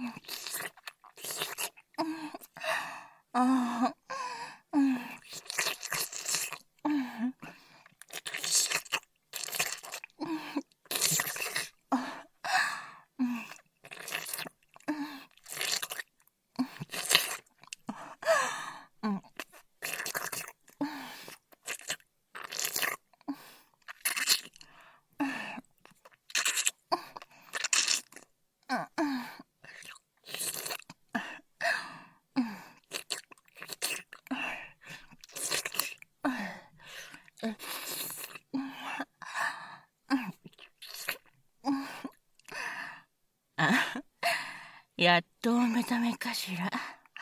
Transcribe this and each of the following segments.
やっとお目覚めかしら。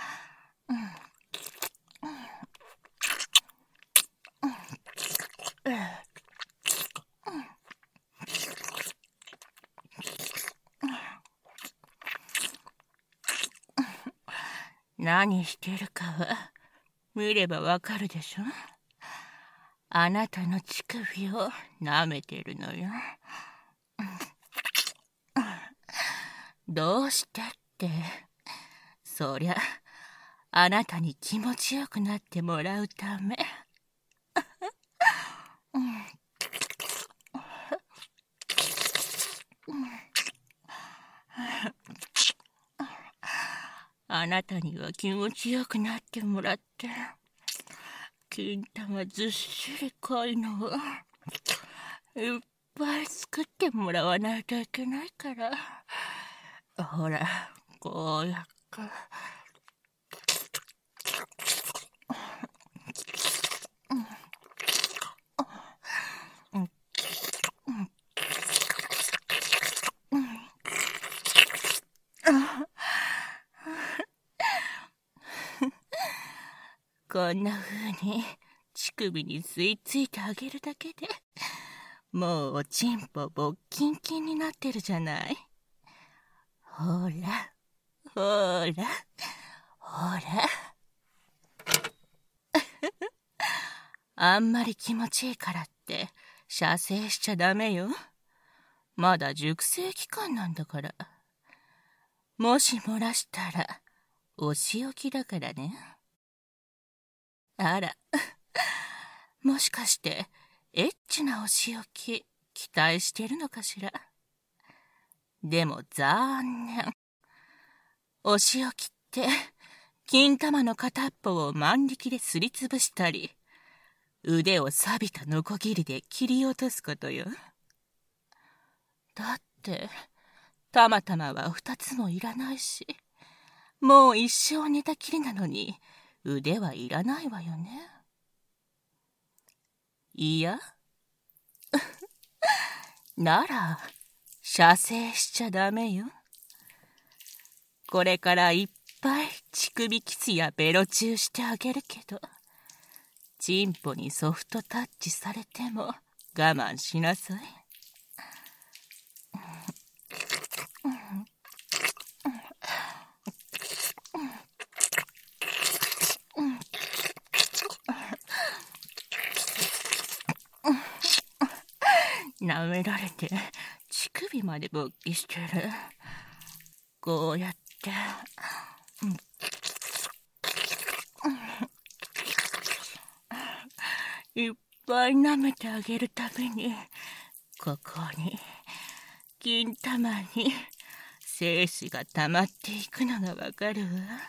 何してるかは見ればわかるでしょ。あなたの乳首を舐めてるのよ。どうしてって、そりゃあなたに気持ちよくなってもらうため。あなたには気持ちよくなってもらって、金玉ずっしり濃いのをいっぱい作ってもらわないといけないから。ほら、こうやって。こんな風に乳首に吸い付いてあげるだけで、もうおちんぽ勃キンキンになってるじゃない。ほら、ほら、ほら。あんまり気持ちいいからって射精しちゃダメよ。まだ熟成期間なんだから。もし漏らしたらお仕置きだからね。あら、もしかしてエッチなお仕置き期待してるのかしら。でも残念。お仕置きって金玉の片っぽを万力ですりつぶしたり、腕を錆びたノコギリで切り落とすことよ。だってたまたまは2つもいらないし、もう一生寝たきりなのに腕はいらないわよね。いやなら射精しちゃダメよ。これからいっぱい乳首キスやベロチューしてあげるけど、チンポにソフトタッチされても我慢しなさい。舐められて乳首まで勃起してる。こうやって、いっぱい舐めてあげるたびに、ここに金玉に精子が溜まっていくのがわかるわ。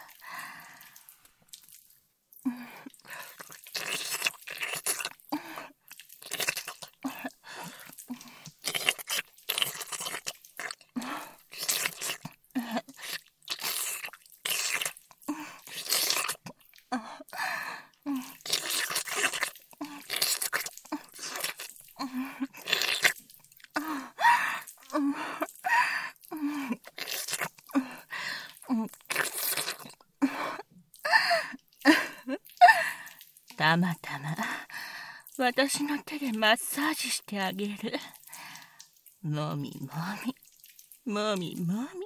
たまたま私の手でマッサージしてあげる。もみもみ、もみもみ。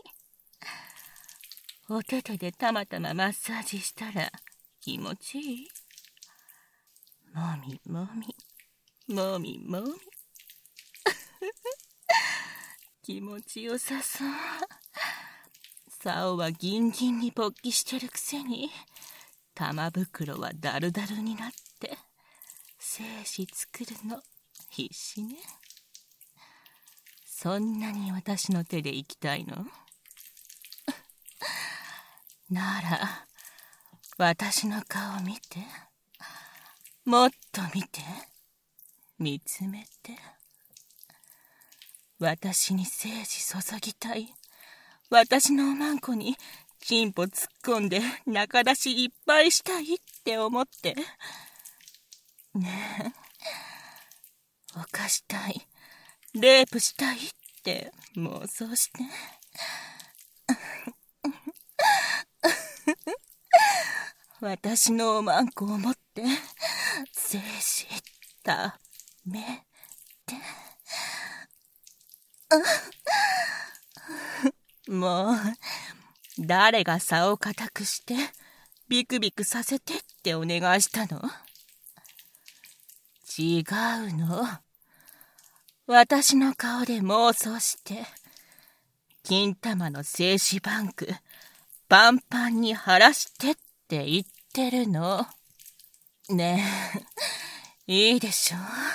お手手でたまたまマッサージしたら気持ちいい？もみもみ、もみもみ。気持ちよさそう。 竿はギンギンに勃起してるくせに、玉袋はダルダルになって、精子作るの必死ね。そんなに私の手で行きたいの？なら、私の顔見て。もっと見て。見つめて。私に精子注ぎたい。私のおまんこにチンポ突っ込んで中出しいっぱいしたいって思って。ねえ、犯したい、レイプしたいって妄想して。私のおまんこを持って精子ためて。もう誰が竿を固くしてビクビクさせてってお願いしたの？違うの。私の顔で妄想して金玉の精子バンクパンパンに晴らしてって言ってるの。ねえ、いいでしょ？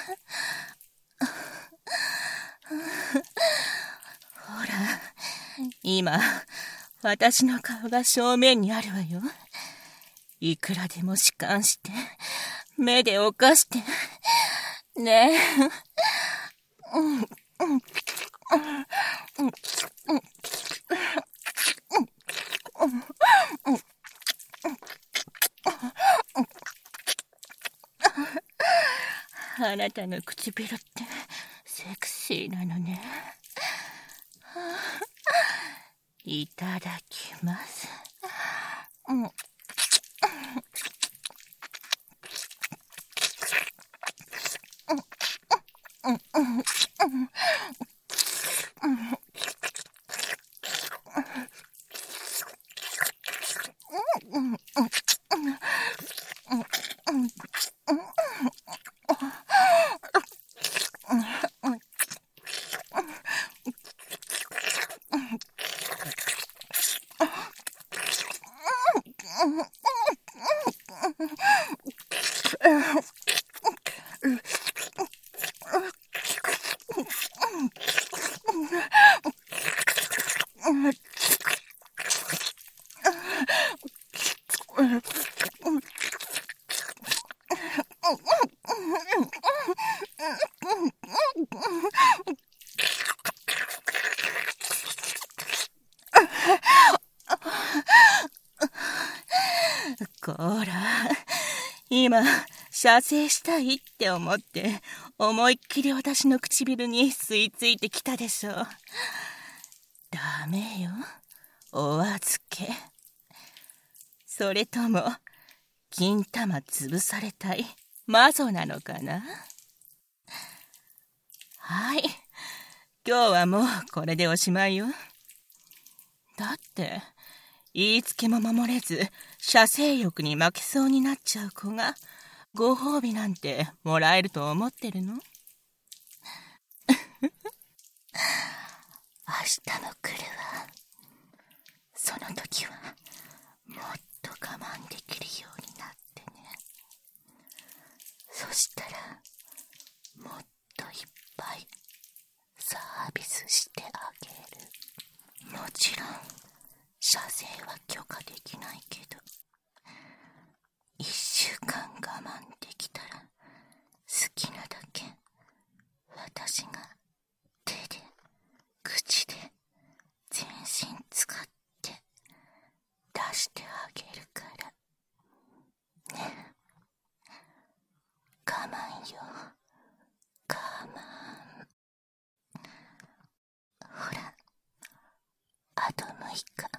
ほら、今私の顔が正面にあるわよ。いくらでも弛緩して目で犯してねえ。あなたの唇ってセクシーなのね。いただきます。こら、今射精したいって思って思いっきり私の唇に吸い付いてきたでしょ。ダメよ、お預け。それとも金玉潰されたい魔女なのかな？はい、今日はもうこれでおしまいよ。だって言いつけも守れず射精欲に負けそうになっちゃう子がご褒美なんてもらえると思ってるの？明日も来るわ。その時はもっと我慢できるようになってね。そしたらもっといっぱいサービスしてあげる。もちろん射精は許可できないけど、1週間我慢できたら好きなだけ私が手で口で全身使って出してあげるからね。我慢よ、我慢。ほら、あと6日